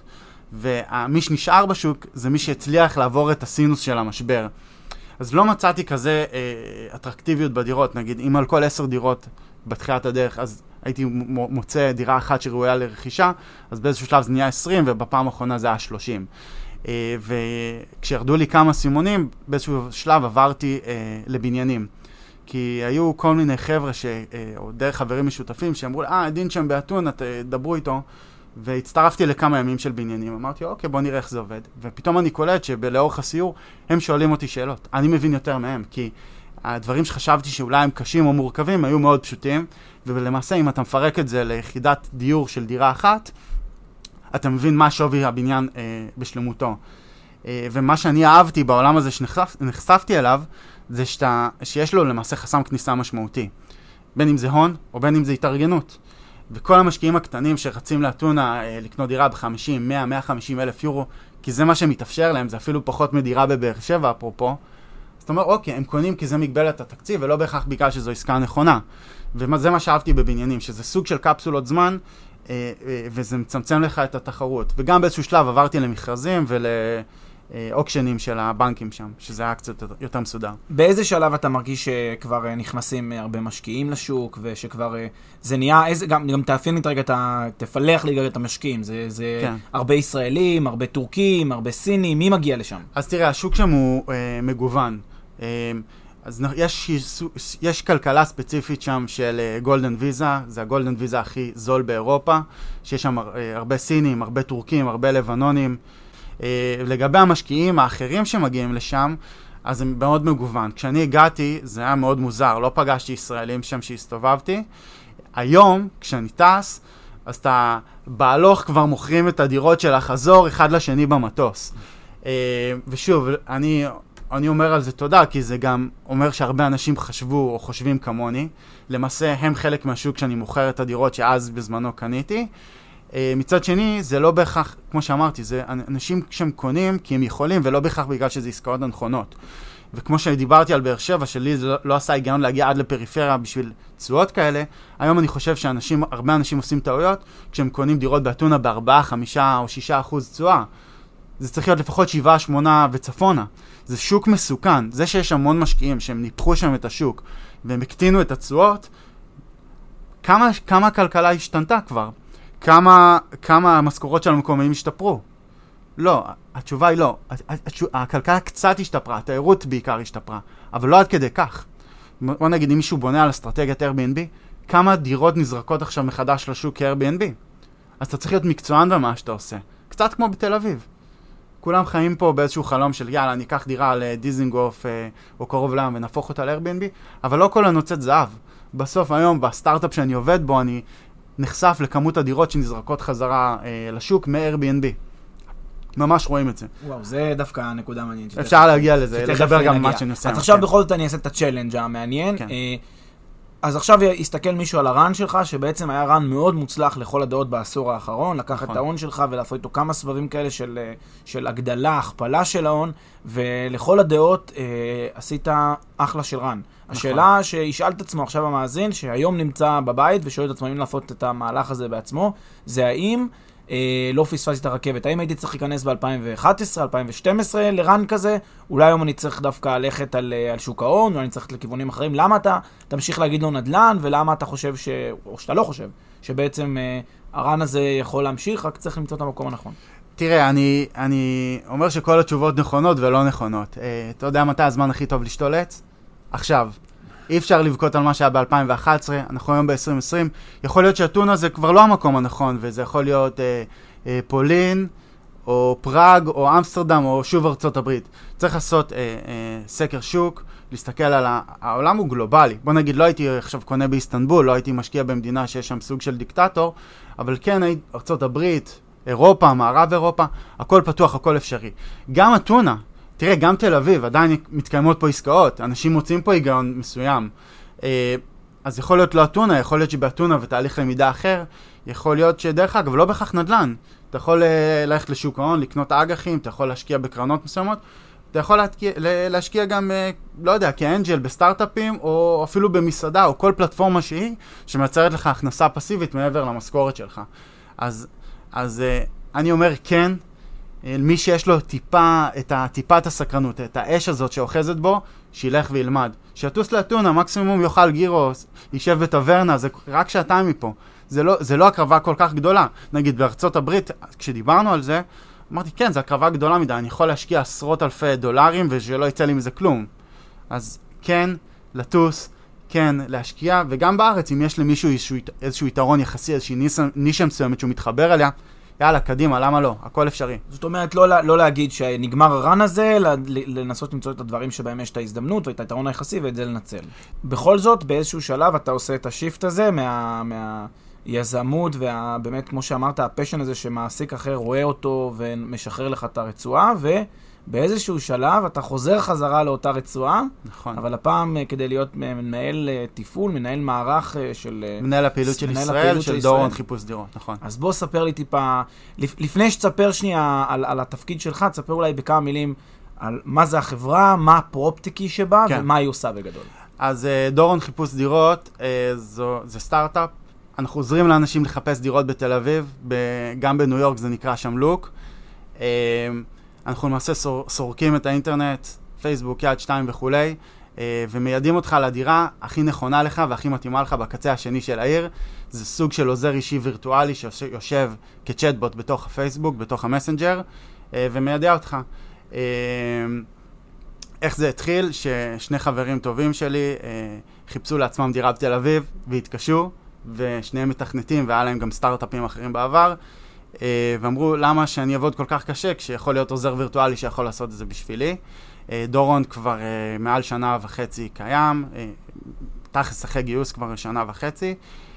ומי שנשאר בשוק זה מי שהצליח לעבור את הסינוס של המשבר. אז לא מצאתי כזה אה, אטרקטיביות בדירות, נגיד אם על כל עשר דירות בתחילת הדרך, אז הייתי מוצא דירה אחת שראויה לרכישה, אז באיזשהו שלב זה נהיה עשרים, ובפעם האחרונה זה היה שלושים. אה, וכשירדו לי כמה סימונים, באיזשהו שלב עברתי אה, לבניינים. כי היו כל מיני חבר'ה, ש, אה, או דרך חברים משותפים, שאמרו, אה, דין שם באתונה, תדברו איתו, והצטרפתי לכמה ימים של בניינים. אמרתי, אוקיי, בוא נראה איך זה עובד. ופתאום אני קולט שבלאורך הסיור, הם שואלים אותי שאלות. אני מבין יותר מהם, כי הדברים שחשבתי שאולי הם קשים או מורכבים, היו מאוד פשוטים, ולמעשה, אם אתה מפרק את זה ליחידת דיור של דירה אחת, אתה מבין מה שווי הבניין אה, בשלמותו. אה, ומה שאני אהבתי בעולם הזה שנחשפתי אליו, זה שאתה, שיש לו למעשה חסם כניסה משמעותי. בין אם זה הון, או בין אם זה התארגנות. וכל המשקיעים הקטנים שרצים לאתונה אה, לקנות דירה ב-חמישים, מאה, מאה וחמישים אלף יורו, כי זה מה שמתאפשר להם, זה אפילו פחות מדירה בבאר שבע, אפרופו. זאת אומרת, אוקיי, הם קונים כי זה מגבלת התקציב, ולא בהכרח בגלל שזו עסקה נכונה. וזה מה שאהבתי בבניינים, שזה סוג של קפסולות זמן, אה, אה, וזה מצמצם לך את התחרות. וגם באיזשהו שלב עברתי למכרזים ול... אוקשנים של הבנקים שם, שזה היה קצת יותר מסודר. באיזה שלב אתה מרגיש שכבר נכנסים הרבה משקיעים לשוק, ושכבר זה נהיה, איזה, גם, גם תאפיין לי רגע, תפלח לי את המשקיעים, זה, זה כן. הרבה ישראלים, הרבה טורקים, הרבה סינים, מי מגיע לשם? אז תראה, השוק שם הוא אה, מגוון. אה, אז יש, יש כלכלה ספציפית שם של גולדן ויזה, זה הגולדן ויזה הכי זול באירופה, שיש שם הרבה סינים, הרבה טורקים, הרבה לבנונים. Uh, לגבי המשקיעים האחרים שמגיעים לשם, אז זה מאוד מגוון. כשאני הגעתי, זה היה מאוד מוזר, לא פגשתי ישראלים שם שהסתובבתי. היום, כשאני טס, אז אתה בהלוך כבר מוכרים את הדירות של החזור אחד לשני במטוס. Uh, ושוב, אני, אני אומר על זה תודה, כי זה גם אומר שהרבה אנשים חשבו או חושבים כמוני. למעשה, הם חלק מהשוק שאני מוכר את הדירות שאז בזמנו קניתי. מצד שני, זה לא בהכרח, כמו שאמרתי, זה אנשים שהם קונים כי הם יכולים, ולא בהכרח בגלל שזה עסקאות הנכונות. וכמו שדיברתי על באר שבע, שלי זה לא, לא עשה היגיון להגיע עד לפריפריה בשביל תשואות כאלה, היום אני חושב שאנשים, הרבה אנשים עושים טעויות, כשהם קונים דירות באתונה בארבעה, חמישה או שישה אחוז תשואה. זה צריך להיות לפחות שבעה, שמונה וצפונה. זה שוק מסוכן. זה שיש המון משקיעים שהם ניפחו שם את השוק, והם הקטינו את התשואות, כמה, כמה הכלכלה השתנתה כבר? כמה, כמה המשכורות של המקומיים השתפרו? לא, התשובה היא לא. הכלכלה קצת השתפרה, התיירות בעיקר השתפרה, אבל לא עד כדי כך. בוא נגיד, אם מישהו בונה על אסטרטגיית Airbnb, כמה דירות נזרקות עכשיו מחדש לשוק כ-Airbnb? אז אתה צריך להיות מקצוען במה שאתה עושה. קצת כמו בתל אביב. כולם חיים פה באיזשהו חלום של יאללה, אני אקח דירה לדיזינגוף או קרוב לים ונהפוך אותה ל-Airbnb, אבל לא כל הנוצאת זהב. בסוף היום, בסטארט-אפ שאני עובד בו, אני נחשף לכמות הדירות שנזרקות חזרה אה, לשוק מ-Airbnb. ממש רואים את זה. וואו, זה דווקא הנקודה מעניינת. אפשר להגיע לזה, לדבר גם מה שנושא. אז עכשיו בכל זאת אני אעשה את הצ'לנג' המעניין. אז עכשיו יסתכל מישהו על הרן שלך, שבעצם היה רן מאוד מוצלח לכל הדעות בעשור האחרון, לקח את ההון שלך ולעשות איתו כמה סבבים כאלה של, של הגדלה, הכפלה של ההון, ולכל הדעות אה, עשית אחלה של רן. נכון. השאלה שישאל את עצמו עכשיו המאזין, שהיום נמצא בבית ושואל את עצמו אם לעשות את המהלך הזה בעצמו, זה האם אה, לא פספסתי את הרכבת. האם הייתי צריך להיכנס ב-אלפיים ואחת עשרה, אלפיים ושתים עשרה לרן כזה? אולי היום אני צריך דווקא ללכת על, על שוק ההון, או אני צריך לכיוונים אחרים. למה אתה תמשיך להגיד לו נדל"ן, ולמה אתה חושב ש... או שאתה לא חושב, שבעצם אה, הרן הזה יכול להמשיך, רק צריך למצוא את המקום הנכון. תראה, אני, אני אומר שכל התשובות נכונות ולא נכונות. אה, אתה יודע מתי הזמן הכי טוב לשתול עץ? עכשיו. אי אפשר לבכות על מה שהיה ב-אלפיים ואחת עשרה, אנחנו היום ב-עשרים עשרים, יכול להיות שהטונה זה כבר לא המקום הנכון, וזה יכול להיות אה, אה, פולין, או פראג, או אמסטרדם, או שוב ארצות הברית. צריך לעשות אה, אה, סקר שוק, להסתכל על ה... העולם הוא גלובלי. בוא נגיד, לא הייתי עכשיו קונה באיסטנבול, לא הייתי משקיע במדינה שיש שם סוג של דיקטטור, אבל כן, ארצות הברית, אירופה, מערב אירופה, הכל פתוח, הכל אפשרי. גם הטונה, תראה, גם תל אביב, עדיין מתקיימות פה עסקאות, אנשים מוצאים פה היגיון מסוים. אז יכול להיות לא אתונה, יכול להיות שבאתונה ותהליך למידה אחר, יכול להיות שדרך אגב, לא בכך נדל"ן. אתה יכול ללכת לשוק ההון, לקנות אג"חים, אתה יכול להשקיע בקרנות מסוימות, אתה יכול להשקיע, להשקיע גם, לא יודע, כאנג'ל, בסטארט-אפים, או אפילו במסעדה, או כל פלטפורמה שהיא, שמייצרת לך הכנסה פסיבית מעבר למשכורת שלך. אז, אז אני אומר כן, מי שיש לו טיפה, את הטיפת הסקרנות, את האש הזאת שאוחזת בו, שילך וילמד. שיטוס לאתונה, מקסימום יאכל גירוס, יישב בטברנה, זה רק שעתיים מפה. זה לא, זה לא הקרבה כל כך גדולה. נגיד בארצות הברית, כשדיברנו על זה, אמרתי, כן, זו הקרבה גדולה מדי, אני יכול להשקיע עשרות אלפי דולרים ושלא יצא לי מזה כלום. אז כן, לטוס, כן, להשקיע, וגם בארץ, אם יש למישהו איזשהו, איזשהו יתרון יחסי, איזושהי נישה מסוימת שהוא מתחבר אליה, יאללה, קדימה, למה לא? הכל אפשרי. זאת אומרת, לא, לא להגיד שנגמר הרן הזה, לנסות למצוא את הדברים שבהם יש את ההזדמנות ואת היתרון היחסי ואת זה לנצל. בכל זאת, באיזשהו שלב אתה עושה את השיפט הזה מה, מהיזמות ובאמת, כמו שאמרת, הפשן הזה שמעסיק אחר רואה אותו ומשחרר לך את הרצועה, ובאיזשהו שלב אתה חוזר חזרה לאותה רצועה, נכון. אבל הפעם כדי להיות מנהל תפעול, מנהל מערך של... מנהל הפעילות של ישראל, של דורון חיפוש דירות, נכון. אז בוא ספר לי טיפה, לפני שתספר שנייה על, על התפקיד שלך, תספר אולי בכמה מילים על מה זה החברה, מה הפרופטיקי שבה, כן. ומה היא עושה בגדול. אז דורון חיפוש דירות, זו, זה סטארט-אפ, אנחנו עוזרים לאנשים לחפש דירות בתל אביב, גם בניו יורק זה נקרא שמלוק. אנחנו למעשה סור, סורקים את האינטרנט, פייסבוק, יד שתיים וכולי, ומיידים אותך לדירה הכי נכונה לך והכי מתאימה לך בקצה השני של העיר. זה סוג של עוזר אישי וירטואלי שיושב כצ'טבוט בתוך הפייסבוק, בתוך המסנג'ר, ומיידע אותך. איך זה התחיל? ששני חברים טובים שלי חיפשו לעצמם דירה בתל אביב והתקשו, ושניהם מתכנתים והיה להם גם סטארט-אפים אחרים בעבר, ואמרו למה שאני אעבוד כל כך קשה כשיכול להיות עוזר וירטואלי שיכול לעשות את זה בשבילי. דורון כבר מעל שנה וחצי קיים, תכלס אחרי גיוס כבר שנה וחצי.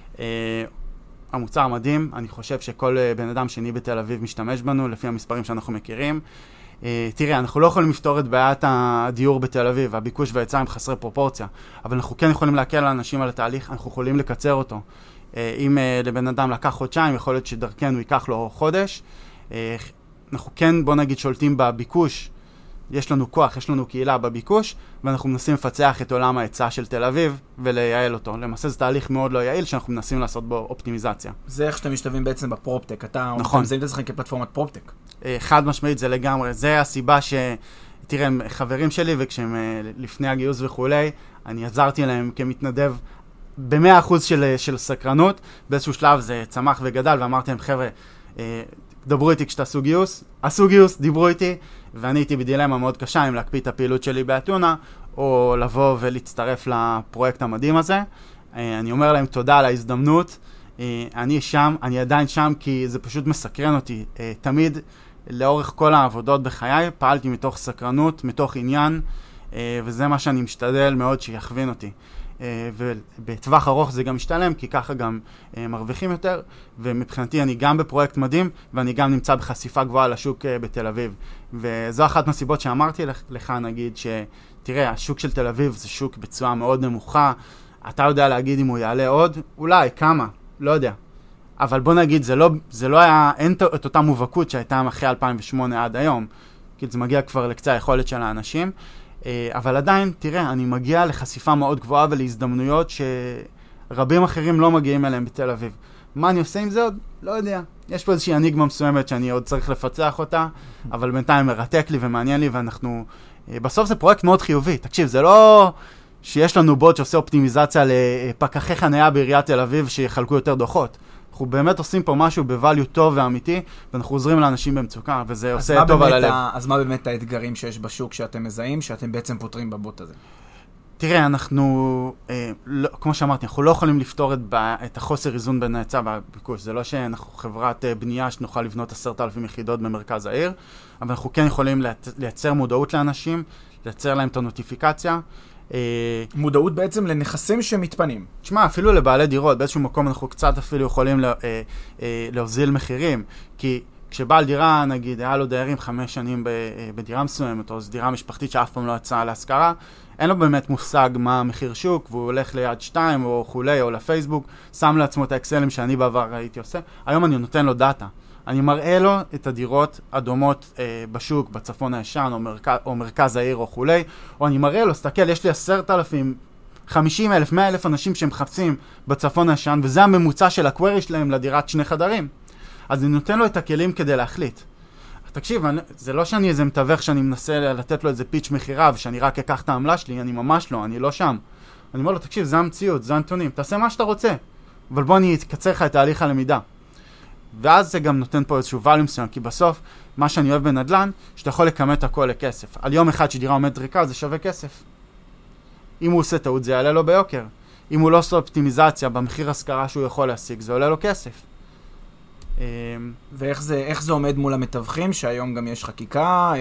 המוצר מדהים, אני חושב שכל בן אדם שני בתל אביב משתמש בנו לפי המספרים שאנחנו מכירים. תראה, אנחנו לא יכולים לפתור את בעיית הדיור בתל אביב, הביקוש וההיצע הם חסרי פרופורציה, אבל אנחנו כן יכולים להקל על אנשים על התהליך, אנחנו יכולים לקצר אותו. אם לבן אדם לקח חודשיים, יכול להיות שדרכנו ייקח לו חודש. אנחנו כן, בוא נגיד, שולטים בביקוש, יש לנו כוח, יש לנו קהילה בביקוש, ואנחנו מנסים לפצח את עולם ההיצע של תל אביב ולייעל אותו. למעשה זה תהליך מאוד לא יעיל שאנחנו מנסים לעשות בו אופטימיזציה. זה איך שאתם משתווים בעצם בפרופטק, אתה נכון. מזהים את עצמכם כפלטפורמת פרופטק. חד משמעית זה לגמרי, זה הסיבה ש... תראה, הם חברים שלי וכשהם לפני הגיוס וכולי, אני עזרתי להם כמתנדב ב-מאה אחוז של, של סקרנות, באיזשהו שלב זה צמח וגדל, ואמרתי להם, חבר'ה, דברו איתי כשתעשו גיוס, עשו גיוס, דיברו איתי, ואני הייתי בדילמה מאוד קשה אם להקפיא את הפעילות שלי באתונה, או לבוא ולהצטרף לפרויקט המדהים הזה. אני אומר להם תודה על ההזדמנות, אני שם, אני עדיין שם, כי זה פשוט מסקרן אותי. תמיד, לאורך כל העבודות בחיי, פעלתי מתוך סקרנות, מתוך עניין, וזה מה שאני משתדל מאוד שיכווין אותי. ובטווח ארוך זה גם משתלם, כי ככה גם מרוויחים יותר, ומבחינתי אני גם בפרויקט מדהים, ואני גם נמצא בחשיפה גבוהה לשוק בתל אביב. וזו אחת מהסיבות שאמרתי לך, נגיד, שתראה, השוק של תל אביב זה שוק בצורה מאוד נמוכה, אתה יודע להגיד אם הוא יעלה עוד? אולי, כמה? לא יודע. אבל בוא נגיד, זה לא, זה לא היה, אין את אותה מובהקות שהייתה אחרי אלפיים ושמונה עד היום, כי זה מגיע כבר לקצה היכולת של האנשים, אבל עדיין, תראה, אני מגיע לחשיפה מאוד גבוהה ולהזדמנויות שרבים אחרים לא מגיעים אליהם בתל אביב. מה אני עושה עם זה עוד? לא יודע. יש פה איזושהי אניגמה מסוימת שאני עוד צריך לפצח אותה, אבל בינתיים מרתק לי ומעניין לי, ואנחנו... בסוף זה פרויקט מאוד חיובי. תקשיב, זה לא שיש לנו בוט שעושה אופטימיזציה לפקחי חניה בעיריית תל אביב שיחלקו יותר דוחות. אנחנו באמת עושים פה משהו בvalue טוב ואמיתי, ואנחנו עוזרים לאנשים במצוקה, וזה עושה טוב על הלב. אז מה באמת האתגרים שיש בשוק שאתם מזהים, שאתם בעצם פותרים בבוט הזה? תראה, אנחנו, אה, לא, כמו שאמרתי, אנחנו לא יכולים לפתור את, את החוסר איזון בין ההיצע והביקוש. זה לא שאנחנו חברת אה, בנייה שנוכל לבנות עשרת אלפים יחידות במרכז העיר, אבל אנחנו כן יכולים לייצר מודעות לאנשים, לייצר להם את הנוטיפיקציה. אה, מודעות בעצם לנכסים שמתפנים. תשמע, אפילו לבעלי דירות, באיזשהו מקום אנחנו קצת אפילו יכולים לה, אה, אה, להוזיל מחירים, כי כשבעל דירה, נגיד, היה לו דיירים חמש שנים בדירה מסוימת, או זו דירה משפחתית שאף פעם לא יצאה להשכרה, אין לו באמת מושג מה המחיר שוק, והוא הולך ליד שתיים או חולי או לפייסבוק, שם לעצמו את האקסלים שאני בעבר הייתי עושה. היום אני נותן לו דאטה. אני מראה לו את הדירות הדומות אה, בשוק, בצפון הישן או, מרכ... או מרכז העיר או חולי, או אני מראה לו, סתכל, יש לי עשרת אלפים, חמישים אלף, מאה אלף אנשים שמחפשים בצפון הישן, וזה הממוצע של הקווירי שלהם לדירת שני חדרים. אז אני נותן לו את הכלים כדי להחליט. תקשיב, אני, זה לא שאני איזה מתווך שאני מנסה לתת לו איזה פיץ' מחירה, ושאני רק אקח את העמלה שלי, אני ממש לא, אני לא שם. אני אומר לו, תקשיב, זה המציאות, זה הנתונים, תעשה מה שאתה רוצה, אבל בוא אני אקצר לך את תהליך הלמידה. ואז זה גם נותן פה איזשהו value מסוים, כי בסוף, מה שאני אוהב בנדל"ן, שאתה יכול לקמת הכל לכסף. על יום אחד שדירה עומדת ריקה, זה שווה כסף. אם הוא עושה טעות, זה יעלה לו ביוקר. אם הוא לא עושה אופטימיזציה במחיר השכרה שהוא יכול להשיג, זה עולה לו כסף. ואיך זה, איך זה עומד מול המתווכים, שהיום גם יש חקיקה,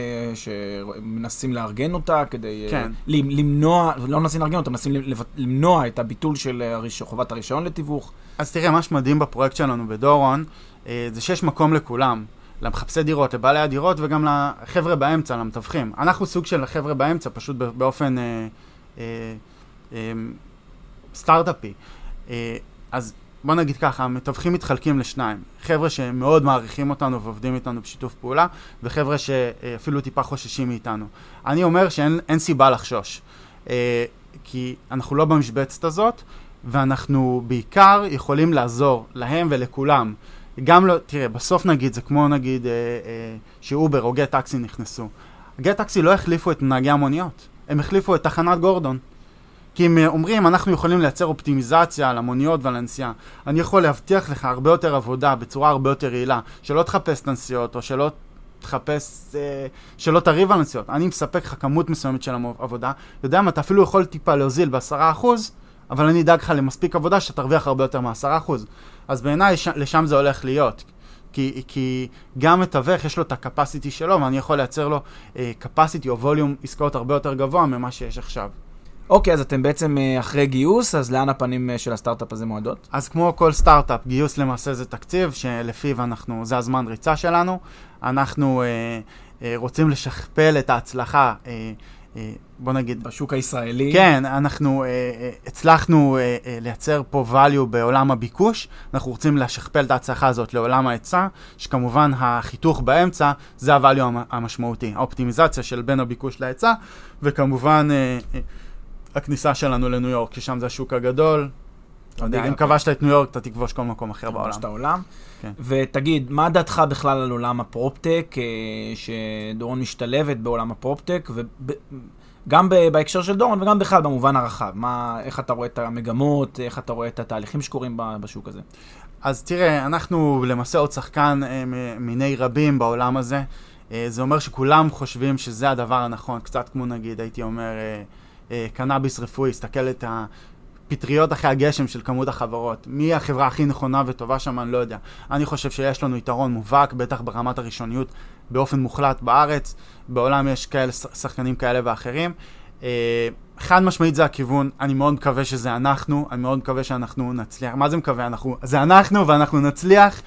שמנסים לארגן אותה כדי כן. למנוע, לא מנסים לארגן אותה, מנסים למנוע את הביטול של חובת הרישיון לתיווך. אז תראה, מה שמדהים בפרויקט שלנו בדורון, זה שיש מקום לכולם, למחפשי דירות, לבעלי הדירות, וגם לחבר'ה באמצע, למתווכים. אנחנו סוג של החבר'ה באמצע, פשוט באופן אה, אה, אה, סטארט-אפי. אה, אז בוא נגיד ככה, המתווכים מתחלקים לשניים. חבר'ה שמאוד מעריכים אותנו ועובדים איתנו בשיתוף פעולה, וחבר'ה שאפילו טיפה חוששים מאיתנו. אני אומר שאין אין סיבה לחשוש, אה, כי אנחנו לא במשבצת הזאת, ואנחנו בעיקר יכולים לעזור להם ולכולם. גם לא, תראה, בסוף נגיד, זה כמו נגיד אה, אה, שאובר או גט טקסי נכנסו. גט טקסי לא החליפו את נהגי המוניות, הם החליפו את תחנת גורדון. כי הם אומרים, אנחנו יכולים לייצר אופטימיזציה על המוניות ועל הנסיעה. אני יכול להבטיח לך הרבה יותר עבודה בצורה הרבה יותר רעילה, שלא תחפש את הנסיעות או שלא תחפש, אה, שלא תריב על הנסיעות. אני מספק לך כמות מסוימת של עבודה. יודע מה, אתה אפילו יכול טיפה להוזיל בעשרה אחוז, אבל אני אדאג לך למספיק עבודה שתרוויח הרבה יותר מעשרה אחוז. אז בעיניי לשם זה הולך להיות. כי, כי גם מתווך יש לו את הקפסיטי שלו, ואני יכול לייצר לו קפסיטי או ווליום עסקאות הרבה יותר גבוה ממה שיש עכשיו. אוקיי, אז אתם בעצם אחרי גיוס, אז לאן הפנים של הסטארט-אפ הזה מועדות? אז כמו כל סטארט-אפ, גיוס למעשה זה תקציב, שלפיו אנחנו, זה הזמן ריצה שלנו. אנחנו אה, אה, רוצים לשכפל את ההצלחה, אה, אה, בוא נגיד... בשוק הישראלי. כן, אנחנו אה, אה, הצלחנו אה, אה, לייצר פה value בעולם הביקוש, אנחנו רוצים לשכפל את ההצלחה הזאת לעולם ההיצע, שכמובן החיתוך באמצע זה ה-value המשמעותי, האופטימיזציה של בין הביקוש להיצע, וכמובן... אה, אה, הכניסה שלנו לניו יורק, כי שם זה השוק הגדול. אם כבשת את ניו יורק, אתה תכבוש כל מקום אחר בעולם. כבשת העולם. ותגיד, מה דעתך בכלל על עולם הפרופטק, שדורון משתלבת בעולם הפרופטק, וגם בהקשר של דורון וגם בכלל במובן הרחב? איך אתה רואה את המגמות, איך אתה רואה את התהליכים שקורים בשוק הזה? אז תראה, אנחנו למעשה עוד שחקן מיני רבים בעולם הזה. זה אומר שכולם חושבים שזה הדבר הנכון, קצת כמו נגיד, הייתי אומר... קנאביס רפואי, הסתכל את הפטריות אחרי הגשם של כמות החברות. מי החברה הכי נכונה וטובה שם, אני לא יודע. אני חושב שיש לנו יתרון מובהק, בטח ברמת הראשוניות, באופן מוחלט בארץ. בעולם יש כאלה שחקנים כאלה ואחרים. חד משמעית זה הכיוון, אני מאוד מקווה שזה אנחנו, אני מאוד מקווה שאנחנו נצליח. מה זה מקווה? אנחנו, זה אנחנו ואנחנו נצליח.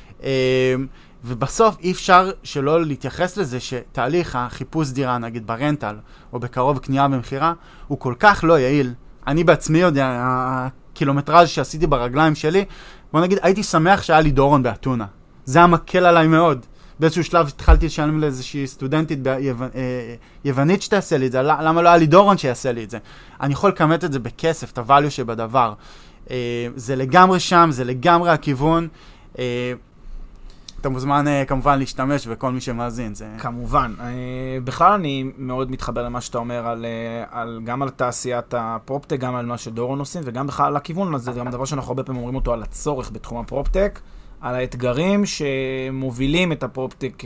ובסוף אי אפשר שלא להתייחס לזה שתהליך החיפוש דירה, נגיד ברנטל, או בקרוב קנייה ומחירה, הוא כל כך לא יעיל. אני בעצמי יודע, הקילומטראז' שעשיתי ברגליים שלי, בוא נגיד, הייתי שמח שהיה לי דורון באתונה. זה היה מקל עליי מאוד. באיזשהו שלב התחלתי לשלם לאיזושהי סטודנטית ביוונית שתעשה לי את זה, למה לא היה לי דורון שיעשה לי את זה? אני יכול לקמת את זה בכסף, את הvalue שבדבר. זה לגמרי שם, זה לגמרי הכיוון. אתה מוזמן כמובן להשתמש וכל מי שמאזין. זה... כמובן. בכלל אני מאוד מתחבר למה שאתה אומר על, על, גם על תעשיית הפרופטק, גם על מה שדורון עושים, וגם בכלל על הכיוון הזה. זה גם דבר שאנחנו הרבה פעמים אומרים אותו על הצורך בתחום הפרופטק, על האתגרים שמובילים את הפרופטק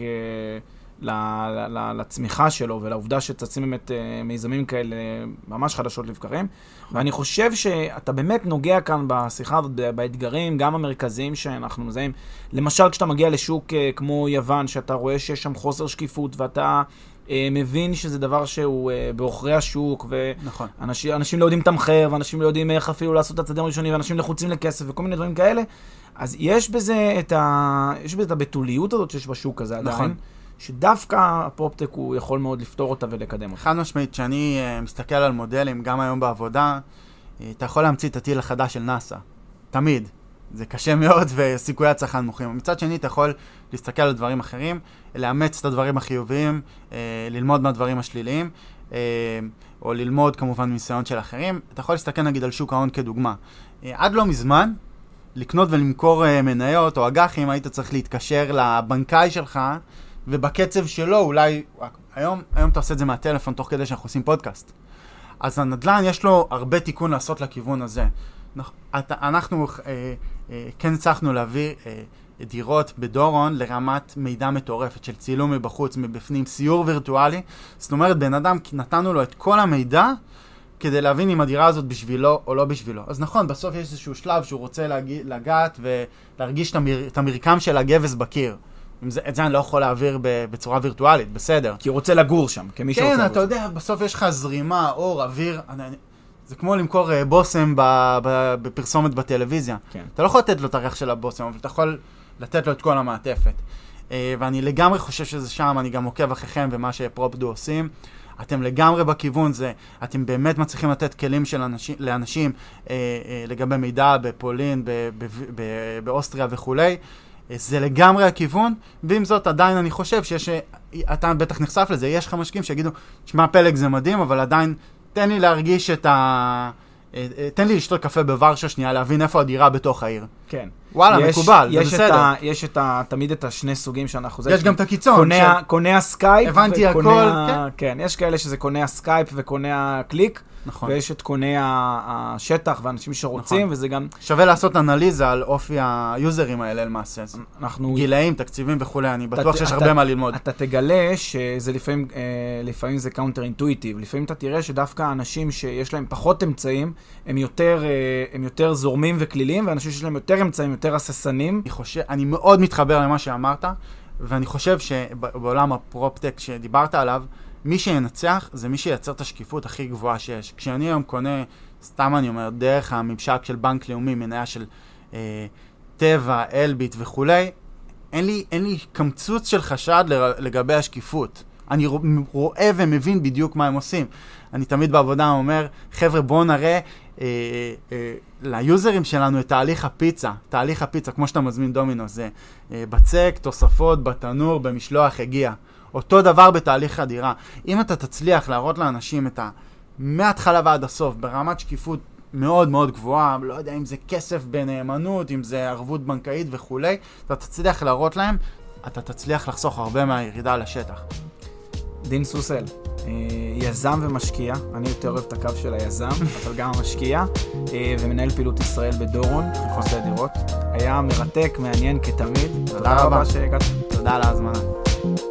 לצמיחה שלו, ולעובדה שצצים באמת מיזמים כאלה ממש חדשות לבקרים. ואני חושב שאתה באמת נוגע כאן בשיחה הזאת, באתגרים, גם המרכזיים שאנחנו מזהים. למשל, כשאתה מגיע לשוק כמו יוון, שאתה רואה שיש שם חוסר שקיפות, ואתה מבין שזה דבר שהוא באוכרי השוק, ואנשים אנשים לא יודעים תמחר, ואנשים לא יודעים איך אפילו לעשות את הצעדים הראשונים, ואנשים לחוצים לכסף, וכל מיני דברים כאלה. אז יש בזה את ה... יש בזה את הבתוליות הזאת שיש בשוק הזה עדיין. נכון. שדווקא הפרופטק הוא יכול מאוד לפתור אותה ולקדם אותה. חד משמעית, שאני uh, מסתכל על מודלים, גם היום בעבודה, uh, אתה יכול להמציא את הטיל החדש של נאסא. תמיד. זה קשה מאוד וסיכויי הצלחה נמוכים. מצד שני, אתה יכול להסתכל על דברים אחרים, לאמץ את הדברים החיוביים, uh, ללמוד מהדברים השליליים, uh, או ללמוד כמובן מניסיון של אחרים. אתה יכול להסתכל נגיד על שוק ההון כדוגמה. Uh, עד לא מזמן, לקנות ולמכור uh, מניות או אג"חים, היית צריך להתקשר לבנקאי שלך, ובקצב שלו, אולי, היום, היום אתה עושה את זה מהטלפון, תוך כדי שאנחנו עושים פודקאסט. אז הנדל"ן, יש לו הרבה תיקון לעשות לכיוון הזה. אנחנו אה, אה, כן הצלחנו להביא אה, דירות בדורון לרמת מידע מטורפת של צילום מבחוץ, מבפנים, סיור וירטואלי. זאת אומרת, בן אדם, נתנו לו את כל המידע, כדי להבין אם הדירה הזאת בשבילו או לא בשבילו. אז נכון, בסוף יש איזשהו שלב שהוא רוצה להגיע, לגעת ולהרגיש את, המר, את המרקם של הגבס בקיר. זה, את זה אני לא יכול להעביר בצורה וירטואלית, בסדר. כי הוא רוצה לגור שם, כמי שרוצה. כן, אתה יודע, בסוף יש לך זרימה, אור, אוויר. אני, זה כמו למכור בוסם בפרסומת בטלוויזיה. כן. אתה לא יכול לתת לו את הריח של הבוסם, אבל אתה יכול לתת לו את כל המעטפת. ואני לגמרי חושב שזה שם, אני גם עוקב אחריכם ומה שפרופדו עושים. אתם לגמרי בכיוון זה, אתם באמת מצליחים לתת כלים של אנשים, לאנשים אה, אה, לגבי מידע בפולין, ב, ב, ב, באוסטריה וכולי. זה לגמרי הכיוון, ועם זאת עדיין אני חושב שיש, אתה בטח נחשף לזה, יש לך משקיעים שיגידו, שמע פלג זה מדהים, אבל עדיין תן לי להרגיש את ה... תן לי לשתות קפה בוורשה שנייה, להבין איפה הדירה בתוך העיר. כן. וואלה, יש, מקובל, זה בסדר. ה, יש את ה, תמיד את השני סוגים שאנחנו... יש גם את הקיצון. קונה, ש... קונה הסקייפ. הבנתי הכל. כן. כן, יש כאלה שזה קונה הסקייפ וקונה הקליק. נכון. ויש את קונה השטח ואנשים שרוצים, נכון. וזה גם... שווה לעשות אנליזה על אופי היוזרים האלה למעשה. אנחנו... גילאים, תקציבים וכולי, אני בטוח שיש הרבה מה ללמוד. אתה תגלה שזה לפעמים, לפעמים זה קאונטר אינטואיטיב. לפעמים אתה תראה שדווקא אנשים שיש להם פחות אמצעים, הם יותר, הם יותר זורמים וכלילים, ואנשים שיש להם יותר אמצעים, יותר הססנים. אני חושב, אני מאוד מתחבר למה שאמרת, ואני חושב שבעולם הפרופטק שדיברת עליו, מי שינצח זה מי שייצר את השקיפות הכי גבוהה שיש. כשאני היום קונה, סתם אני אומר, דרך הממשק של בנק לאומי, מניה של אה, טבע, אלביט וכולי, אין לי, אין לי קמצוץ של חשד לגבי השקיפות. אני רואה ומבין בדיוק מה הם עושים. אני תמיד בעבודה אומר, חבר'ה, בואו נראה אה, אה, ליוזרים שלנו את תהליך הפיצה. תהליך הפיצה, כמו שאתה מזמין דומינו, זה אה, בצק, תוספות, בתנור, במשלוח הגיע. אותו דבר בתהליך הדירה. אם אתה תצליח להראות לאנשים את ה... מההתחלה ועד הסוף, ברמת שקיפות מאוד מאוד גבוהה, לא יודע אם זה כסף בנאמנות, אם זה ערבות בנקאית וכולי, אתה תצליח להראות להם, אתה תצליח לחסוך הרבה מהירידה לשטח. דין סוסל, יזם ומשקיע, אני יותר אוהב את הקו של היזם, אבל גם המשקיע, ומנהל פעילות ישראל בדורון, חוסי דירות. היה מרתק, מעניין כתמיד. תודה רבה שהגעת. תודה על ההזמנה.